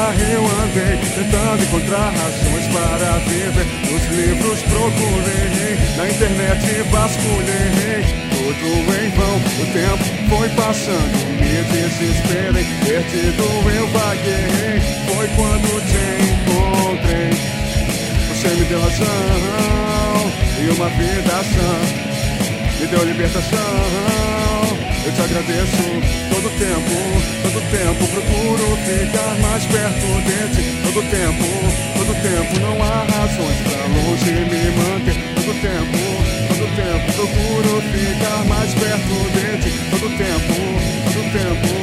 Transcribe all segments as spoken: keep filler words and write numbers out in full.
eu andei tentando encontrar razões para viver. Nos livros procurei, na internet vasculhei, tudo em vão. O tempo foi passando, me desesperei, perdido eu vaguei. Foi quando te encontrei, você me deu razão e uma vida sã, me deu libertação. Eu te agradeço todo tempo, todo tempo procuro ficar mais perto de ti. Todo tempo, todo tempo não há razões pra longe me manter. Todo tempo, todo tempo procuro ficar mais perto de ti. Todo tempo, todo tempo.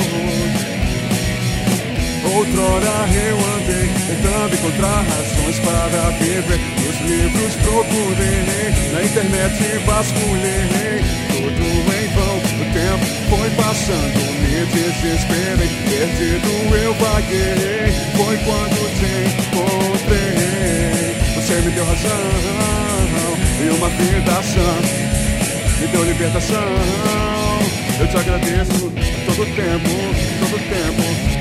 Outrora eu andei tentando encontrar razões para viver. Nos livros procurei, na internet vasculhei, tudo em vão. O tempo foi passando, me desesperei, perdido eu vaguei. Foi quando te encontrei, você me deu razão e uma vida sã, me deu libertação. Eu te agradeço todo tempo, todo tempo,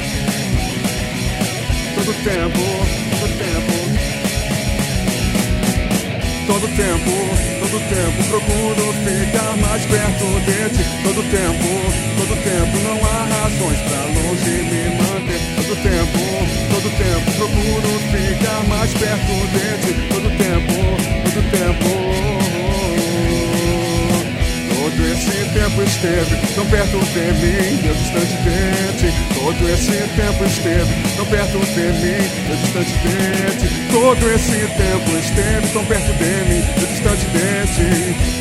todo tempo, todo tempo, todo tempo, todo tempo procuro ficar mais perto de ti. Todo tempo, todo tempo não há razões pra longe me manter. Todo tempo, todo tempo procuro ficar mais perto de ti. Todo tempo, todo tempo. Todo esse tempo esteve tão perto de mim, eu distante de ti. Todo esse tempo esteve tão perto de mim, eu distante de ti. Todo esse tempo esteve tão perto de mim, eu distante de ti.